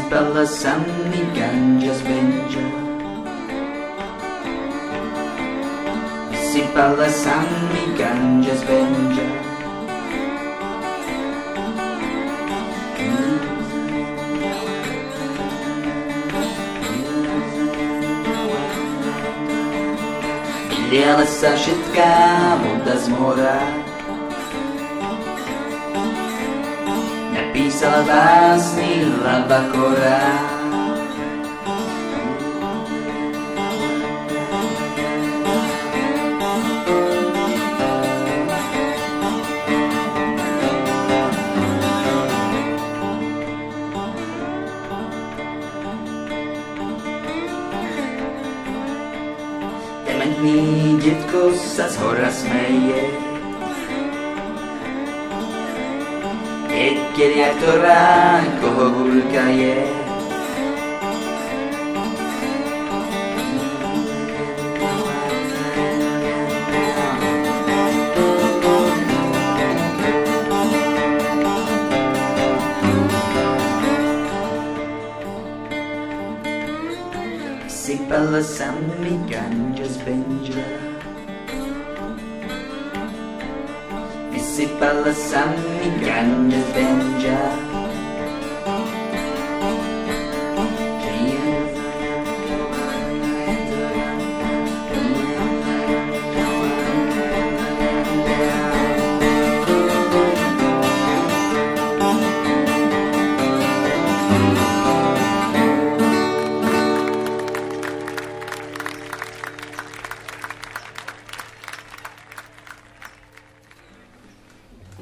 Vysypala sa mi ganja z benža. Vysypala sa mi ganja z benža. Vyliala sa všetká voda z mora. Napísala básny hlava chorá. Dementný detko sa zhora smeje. Keď ktorá koho guľka je. Vysypala sa mi ganja z benža. Vysypala sa mi ganja z benža.